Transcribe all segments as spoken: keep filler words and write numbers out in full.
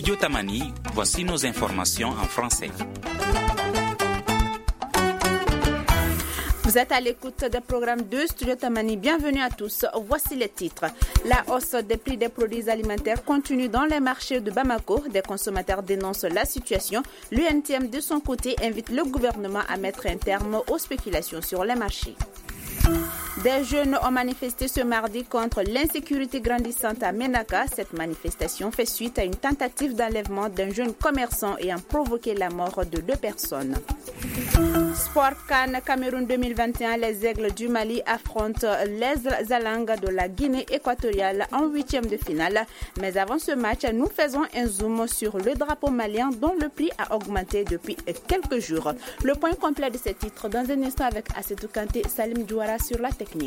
Studio Tamani, voici nos informations en français. Vous êtes à l'écoute des programmes de Studio Tamani. Bienvenue à tous. Voici les titres. La hausse des prix des produits alimentaires continue dans les marchés de Bamako. Des consommateurs dénoncent la situation. L'U N T M, de son côté, invite le gouvernement à mettre un terme aux spéculations sur les marchés. Des jeunes ont manifesté ce mardi contre l'insécurité grandissante à Menaka. Cette manifestation fait suite à une tentative d'enlèvement d'un jeune commerçant ayant provoqué la mort de deux personnes. Sport CAN Cameroun deux mille vingt et un, les Aigles du Mali affrontent les Alangues de la Guinée équatoriale en huitième de finale. Mais avant ce match, nous faisons un zoom sur le drapeau malien dont le prix a augmenté depuis quelques jours. Le point complet de ces titres dans un instant avec Assetou Kanté, Salim Douara sur la technique.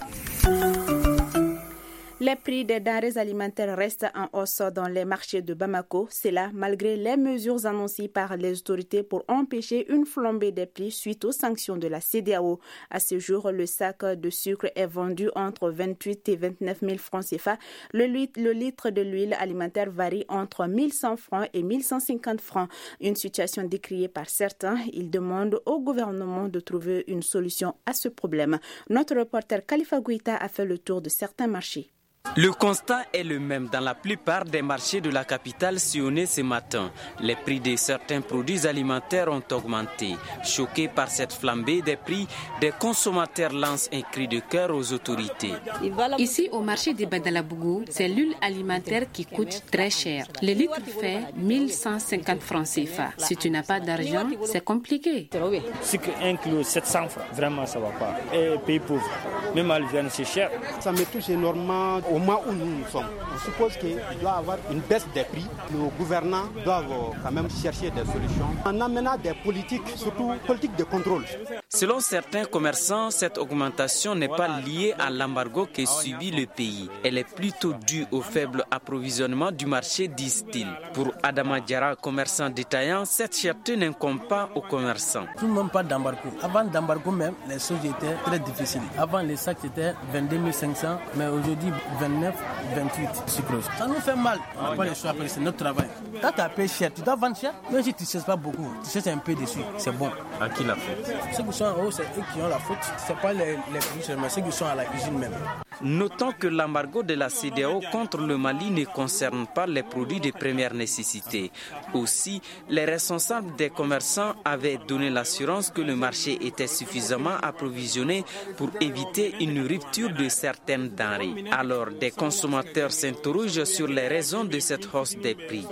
Les prix des denrées alimentaires restent en hausse dans les marchés de Bamako. C'est là malgré les mesures annoncées par les autorités pour empêcher une flambée des prix suite aux sanctions de la C E D E A O. À ce jour, le sac de sucre est vendu entre vingt-huit et vingt-neuf mille francs C F A. Le litre, le litre de l'huile alimentaire varie entre mille cent francs et mille cent cinquante francs. Une situation décriée par certains. Ils demandent au gouvernement de trouver une solution à ce problème. Notre reporter Khalifa Gouita a fait le tour de certains marchés. Le constat est le même dans la plupart des marchés de la capitale sillonnés ce matin. Les prix de certains produits alimentaires ont augmenté. Choqués par cette flambée des prix, des consommateurs lancent un cri de cœur aux autorités. Ici, au marché de Badalabougou, c'est l'huile alimentaire qui coûte très cher. Le litre fait mille cent cinquante francs C F A. Si tu n'as pas d'argent, c'est compliqué. Sucre un kilo, sept cents francs. Vraiment, ça ne va pas. Et pays pauvre. Même à l'hiver, c'est cher. Ça me touche énormément. Au moment où nous nous sommes, on suppose qu'il doit y avoir une baisse des prix. Nos gouvernants doivent quand même chercher des solutions en amenant des politiques, surtout politiques de contrôle. Selon certains commerçants, cette augmentation n'est pas liée à l'embargo que subit le pays. Elle est plutôt due au faible approvisionnement du marché, disent-ils. Pour Adama Diarra, commerçant détaillant, cette cherté n'incombe pas aux commerçants. Tout le monde parle d'embargo. Avant d'embargo même, les choses étaient très difficiles. Avant, les sacs étaient vingt-deux mille cinq cents, mais aujourd'hui, vingt-neuf, vingt-huit sucrose. Ça nous fait mal. On n'a pas le choix, après c'est notre travail. Quand tu as payé cher, tu dois vendre cher. Même si tu ne sais pas beaucoup, tu sais un peu dessus, c'est bon. À qui la faute? Ceux qui sont en haut, c'est eux qui ont la faute. Ce n'est pas les, les producteurs, mais ceux qui sont à la cuisine même. Notons que l'embargo de la C E D E A O contre le Mali ne concerne pas les produits de première nécessité. Aussi, les responsables des commerçants avaient donné l'assurance que le marché était suffisamment approvisionné pour éviter une rupture de certaines denrées. Alors, des consommateurs s'interrogent sur les raisons de cette hausse des prix.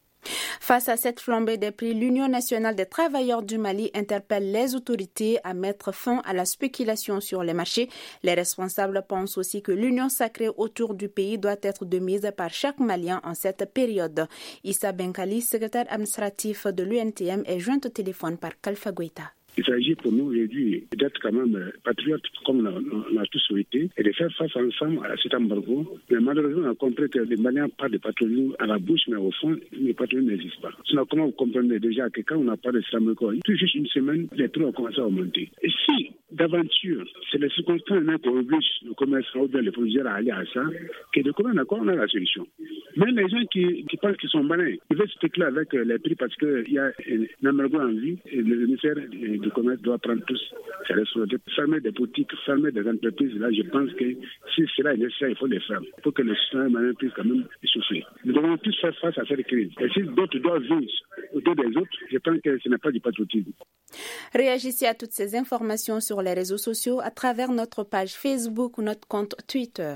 Face à cette flambée des prix, l'Union nationale des travailleurs du Mali interpelle les autorités à mettre fin à la spéculation sur les marchés. Les responsables pensent aussi que l'union sacrée autour du pays doit être de mise par chaque Malien en cette période. Issa Benkali, secrétaire administratif de l'U N T M, est joint au téléphone par Khalifa Gouita. Il s'agit pour nous aujourd'hui d'être quand même patriotes comme on a tous souhaité et de faire face ensemble à cet embargo. Mais malheureusement, on a compris que les Maliens parlent de patriotisme à la bouche, mais au fond, le patriotisme n'existe pas. Sinon, comment vous comprenez déjà que quand on n'a pas de cet embargo, tout juste une semaine, les prix ont commencé à augmenter. Et si, d'aventure, c'est les circonstances qui obligent le commerçant ou bien les producteurs à aller à ça, que de commun accord, on a la solution. Mais les gens qui, qui pensent qu'ils sont malins, ils veulent spéculer avec les prix parce qu'il y a un embargo en vie et le ministère du commerce doit prendre tous ses responsabilités. Fermer des boutiques, fermer des entreprises, là, je pense que si cela est nécessaire, il faut les faire pour que les citoyens maliens puissent quand même souffrir. Nous devons tous faire face à cette crise. Et si d'autres doivent vivre au dos des autres, je pense que ce n'est pas du patriotisme. Réagissez à toutes ces informations sur les réseaux sociaux à travers notre page Facebook ou notre compte Twitter.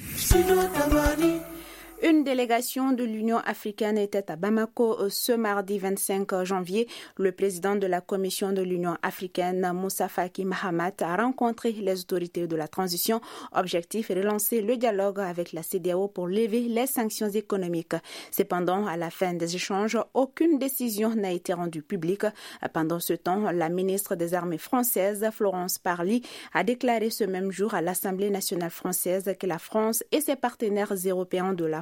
Une délégation de l'Union africaine était à Bamako ce mardi vingt-cinq janvier. Le président de la Commission de l'Union africaine, Moussa Faki Mahamat, a rencontré les autorités de la transition. Objectif est relancer le dialogue avec la C E D E A O pour lever les sanctions économiques. Cependant, à la fin des échanges, aucune décision n'a été rendue publique. Pendant ce temps, la ministre des Armées française, Florence Parly, a déclaré ce même jour à l'Assemblée nationale française que la France et ses partenaires européens de la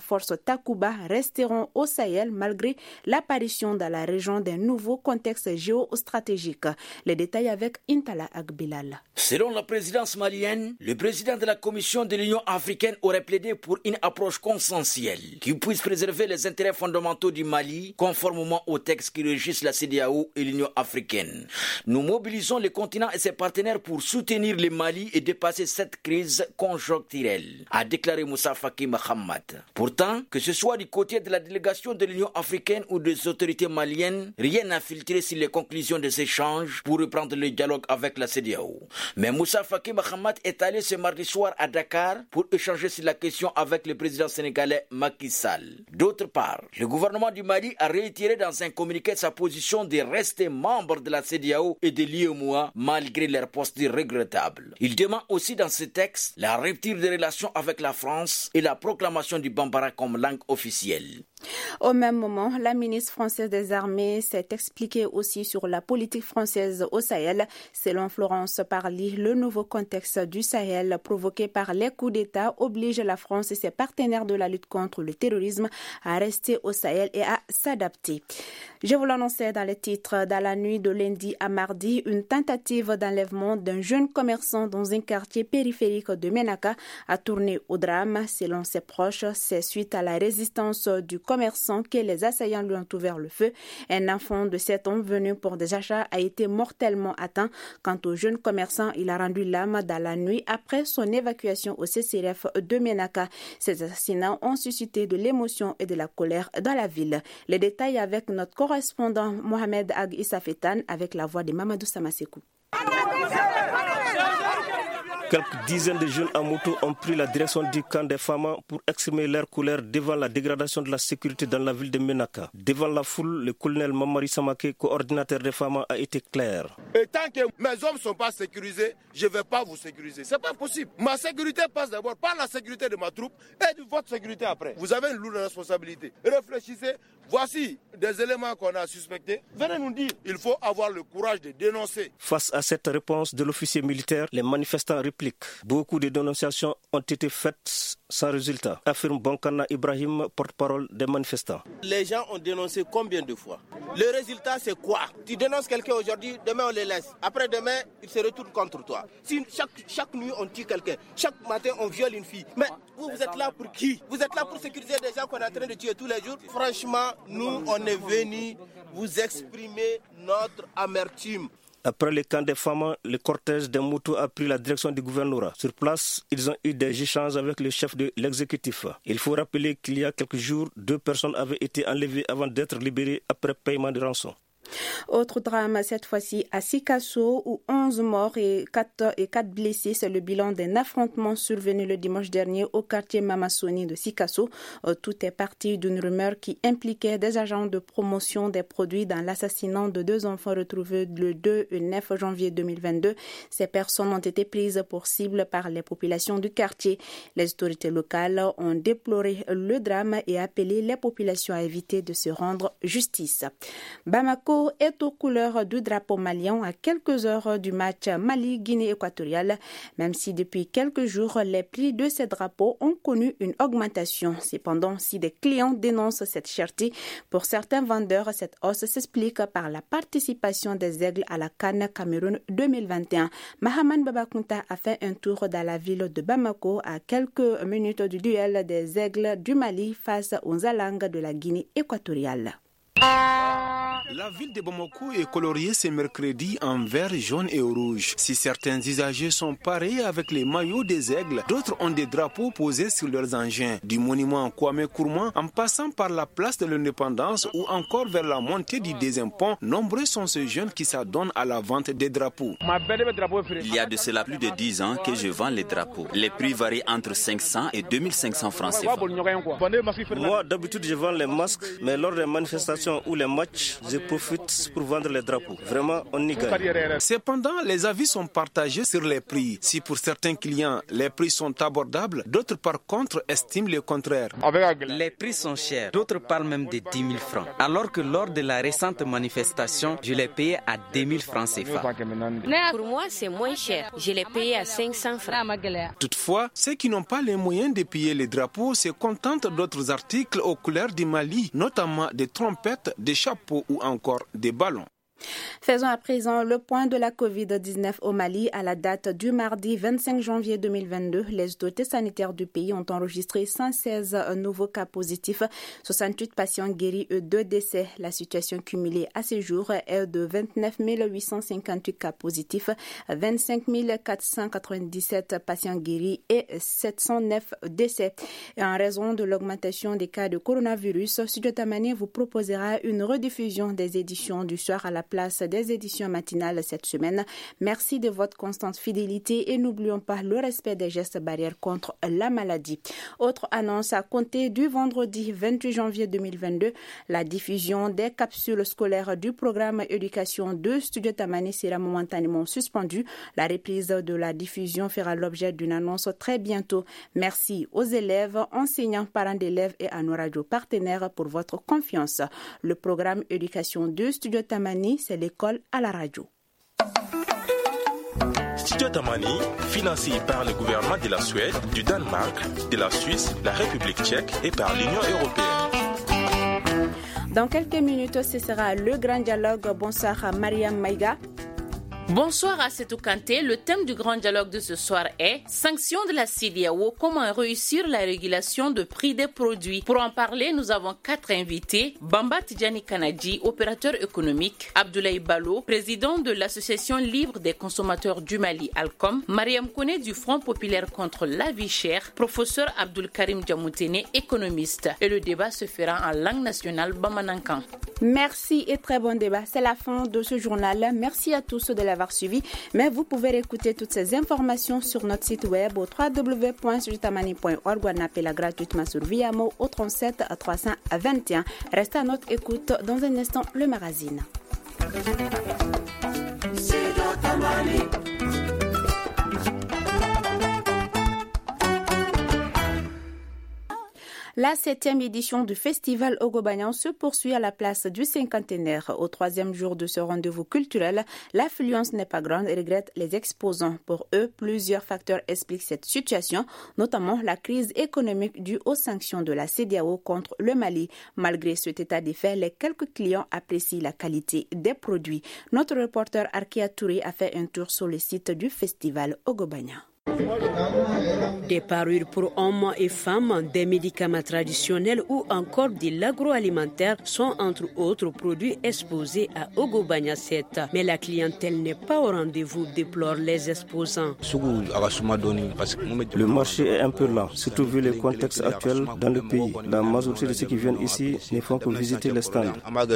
forces Takuba resteront au Sahel malgré l'apparition dans la région d'un nouveau contexte géostratégique. Les détails avec Intala Agbilal. Selon la présidence malienne, le président de la Commission de l'Union africaine aurait plaidé pour une approche consensuelle qui puisse préserver les intérêts fondamentaux du Mali conformément aux textes qui régissent la C E D E A O et l'Union africaine. Nous mobilisons le continent et ses partenaires pour soutenir le Mali et dépasser cette crise conjoncturelle, a déclaré Moussa Faki Mahamat. Pourtant, que ce soit du côté de la délégation de l'Union africaine ou des autorités maliennes, rien n'a filtré sur les conclusions des échanges pour reprendre le dialogue avec la C E D E A O. Mais Moussa Faki Mahamat est allé ce mardi soir à Dakar pour échanger sur la question avec le président sénégalais Macky Sall. D'autre part, le gouvernement du Mali a réitéré dans un communiqué sa position de rester membre de la C E D E A O et de l'U E M O A malgré leur posture regrettable. Il demande aussi dans ce texte la rupture des relations avec la France et la proclamation du Bambara comme langue officielle. Au même moment, la ministre française des Armées s'est expliquée aussi sur la politique française au Sahel. Selon Florence Parly, le nouveau contexte du Sahel provoqué par les coups d'État oblige la France et ses partenaires de la lutte contre le terrorisme à rester au Sahel et à s'adapter. Je vous l'annonçais dans les titres, dans la nuit de lundi à mardi, une tentative d'enlèvement d'un jeune commerçant dans un quartier périphérique de Ménaka a tourné au drame. Selon ses proches, c'est suite à la résistance du commerçant que les assaillants lui ont ouvert le feu. Un enfant de sept ans venu pour des achats a été mortellement atteint. Quant au jeune commerçant, il a rendu l'âme dans la nuit après son évacuation au C C R F de Ménaka. Ces assassinats ont suscité de l'émotion et de la colère dans la ville. Les détails avec notre correspondant Mohamed Ag Issafetan avec la voix de Mamadou Samasekou. Quelques dizaines de jeunes en moto ont pris la direction du camp des femmes pour exprimer leur colère devant la dégradation de la sécurité dans la ville de Ménaka. Devant la foule, le colonel Mamari Samake, coordinateur des femmes, a été clair. Et tant que mes hommes ne sont pas sécurisés, je ne vais pas vous sécuriser. Ce n'est pas possible. Ma sécurité passe d'abord par la sécurité de ma troupe et de votre sécurité après. Vous avez une lourde responsabilité. Réfléchissez. Voici des éléments qu'on a suspectés. Venez nous dire. Il faut avoir le courage de dénoncer. Face à cette réponse de l'officier militaire, les manifestants répliquent. Beaucoup de dénonciations ont été faites sans résultat, affirme Bonkana Ibrahim, porte-parole des manifestants. Les gens ont dénoncé combien de fois? Le résultat, c'est quoi? Tu dénonces quelqu'un aujourd'hui, demain on les laisse. Après demain, ils se retournent contre toi. Si chaque, chaque nuit on tue quelqu'un, chaque matin on viole une fille. Mais vous, vous êtes là pour qui? Vous êtes là pour sécuriser des gens qu'on est en train de tuer tous les jours? Franchement, nous, on est venus vous exprimer notre amertume. Après le camp des femmes, le cortège des motos a pris la direction du gouvernorat. Sur place, ils ont eu des échanges avec le chef de l'exécutif. Il faut rappeler qu'il y a quelques jours, deux personnes avaient été enlevées avant d'être libérées après paiement de rançon. Autre drame, cette fois-ci à Sikasso, où onze morts et quatre, et quatre blessés. C'est le bilan d'un affrontement survenu le dimanche dernier au quartier Mamassoni de Sikasso. Tout est parti d'une rumeur qui impliquait des agents de promotion des produits dans l'assassinat de deux enfants retrouvés le deux et neuf janvier deux mille vingt-deux. Ces personnes ont été prises pour cible par les populations du quartier. Les autorités locales ont déploré le drame et appelé les populations à éviter de se rendre justice. Bamako est aux couleurs du drapeau malien à quelques heures du match Mali-Guinée équatoriale, même si depuis quelques jours, les prix de ces drapeaux ont connu une augmentation. Cependant, si des clients dénoncent cette cherté, pour certains vendeurs, cette hausse s'explique par la participation des Aigles à la CAN Cameroun deux mille vingt et un. Mahaman Babakunta a fait un tour dans la ville de Bamako à quelques minutes du duel des Aigles du Mali face aux Alangues de la Guinée équatoriale. La ville de Bamako est coloriée ce mercredi en vert, jaune et rouge. Si certains usagers sont parés avec les maillots des aigles, d'autres ont des drapeaux posés sur leurs engins. Du monument Kwame Nkrumah en passant par la place de l'indépendance ou encore vers la montée du deuxième pont, nombreux sont ces jeunes qui s'adonnent à la vente des drapeaux. Il y a de cela plus de dix ans que je vends les drapeaux. Les prix varient entre cinq cents et deux mille cinq cents francs C F A. Moi, d'habitude, je vends les masques, mais lors des manifestations ou les matchs, je profite pour vendre les drapeaux. Vraiment, on y gagne. Cependant, les avis sont partagés sur les prix. Si pour certains clients, les prix sont abordables, d'autres par contre estiment le contraire. Les prix sont chers, d'autres parlent même de dix mille francs. Alors que lors de la récente manifestation, je l'ai payé à deux mille francs C F A. Pour moi, c'est moins cher. Je l'ai payé à cinq cents francs. Toutefois, ceux qui n'ont pas les moyens de payer les drapeaux se contentent d'autres articles aux couleurs du Mali, notamment des trompettes, des chapeaux ou encore des ballons. Faisons à présent le point de la covid dix-neuf au Mali. À la date du mardi vingt-cinq janvier deux mille vingt-deux, les autorités sanitaires du pays ont enregistré cent seize nouveaux cas positifs, soixante-huit patients guéris et deux décès. La situation cumulée à ce jour est de vingt-neuf mille huit cent cinquante-huit cas positifs, vingt-cinq mille quatre cent quatre-vingt-dix-sept patients guéris et sept cent neuf décès. Et en raison de l'augmentation des cas de coronavirus, Studio Tamani vous proposera une rediffusion des éditions du soir à la place des éditions matinales cette semaine. Merci de votre constante fidélité et n'oublions pas le respect des gestes barrières contre la maladie. Autre annonce, à compter du vendredi vingt-huit janvier deux mille vingt-deux, la diffusion des capsules scolaires du programme éducation de Studio Tamani sera momentanément suspendue. La reprise de la diffusion fera l'objet d'une annonce très bientôt. Merci aux élèves, enseignants, parents d'élèves et à nos radios partenaires pour votre confiance. Le programme éducation de Studio Tamani, c'est l'école à la radio. Studio Tamani, financé par le gouvernement de la Suède, du Danemark, de la Suisse, la République tchèque et par l'Union européenne. Dans quelques minutes, ce sera le grand dialogue. Bonsoir à Mariam Maïga. Bonsoir à Setou Kanté. Le thème du grand dialogue de ce soir est sanctions de la C E D A O, comment réussir la régulation de prix des produits. Pour en parler, nous avons quatre invités. Bamba Tidjani Kanadji, opérateur économique. Abdoulaye Balo, président de l'association libre des consommateurs du Mali, Alcom. Mariam Kone du Front populaire contre la vie chère. Professeur Abdoul Karim Djamoutene, économiste. Et le débat se fera en langue nationale bamanankan. Merci et très bon débat. C'est la fin de ce journal. Merci à tous de l'avoir suivi. Mais vous pouvez réécouter toutes ces informations sur notre site web au w w w point studio tamani point org ou en appelant gratuitement sur Viamo au trente-sept trois cent vingt et un. Restez à notre écoute. Dans un instant, le magazine. La septième édition du festival Ogobagnan se poursuit à la place du cinquantenaire. Au troisième jour de ce rendez-vous culturel, l'affluence n'est pas grande et regrette les exposants. Pour eux, plusieurs facteurs expliquent cette situation, notamment la crise économique due aux sanctions de la C E D A O contre le Mali. Malgré cet état des faits, les quelques clients apprécient la qualité des produits. Notre reporter Arkia Touré a fait un tour sur le site du festival Ogobagnan. Des parures pour hommes et femmes, des médicaments traditionnels ou encore de l'agroalimentaire sont entre autres produits exposés à Ogobagnan sept. Mais la clientèle n'est pas au rendez-vous, déplorent les exposants. Le marché est un peu lent, surtout vu le contexte actuel dans le pays. La majorité de ceux qui viennent ici ne font que visiter les stands.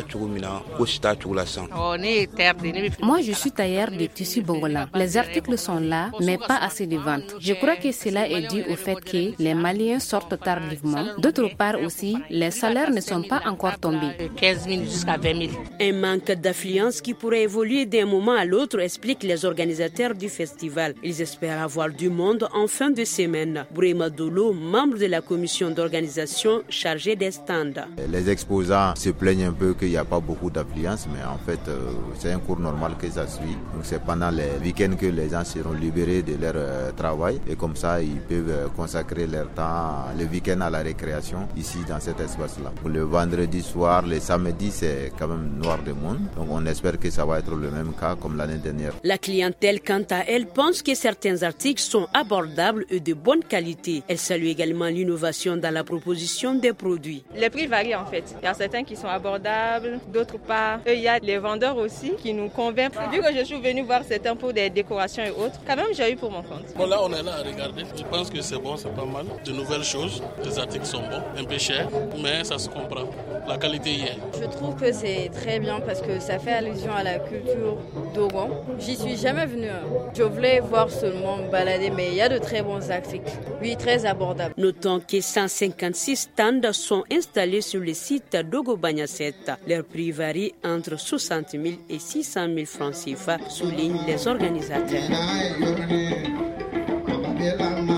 Moi, je suis tailleur de tissu bongola. Les articles sont là, mais pas assez de ventes. Je crois que cela est dû au fait que les Maliens sortent tardivement. D'autre part aussi, les salaires ne sont pas encore tombés. Un manque d'affluence qui pourrait évoluer d'un moment à l'autre explique les organisateurs du festival. Ils espèrent avoir du monde en fin de semaine. Bourema Dolo, membre de la commission d'organisation chargée des stands. Les exposants se plaignent un peu qu'il n'y a pas beaucoup d'affluence, mais en fait, euh, c'est un cours normal que ça suit. Donc c'est pendant les week-ends que les gens seront libérés de leur euh, travail et comme ça, ils peuvent consacrer leur temps le week-end à la récréation ici dans cet espace-là. Pour le vendredi soir, le samedi, c'est quand même noir de monde. Donc on espère que ça va être le même cas comme l'année dernière. La clientèle, quant à elle, pense que certains articles sont abordables et de bonne qualité. Elle salue également l'innovation dans la proposition des produits. Les prix varient en fait. Il y a certains qui sont abordables, d'autres pas. Et il y a les vendeurs aussi qui nous convainquent. Vu que je suis venue voir certains pour des décorations et autres, quand même j'ai eu pour mon compte. Bon, là on est là à regarder. Je pense que c'est bon, c'est pas mal. De nouvelles choses, les articles sont bons, un peu chers, mais ça se comprend. La qualité y est. Je trouve que c'est très bien parce que ça fait allusion à la culture Dogon. J'y suis jamais venue. Je voulais voir seulement me balader, mais il y a de très bons articles. Oui, très abordables. Notons que cent cinquante-six stands sont installés sur le site d'Ogo Bagnasset. Leur prix varie entre soixante mille et six cent mille francs C F A, soulignent les organisateurs.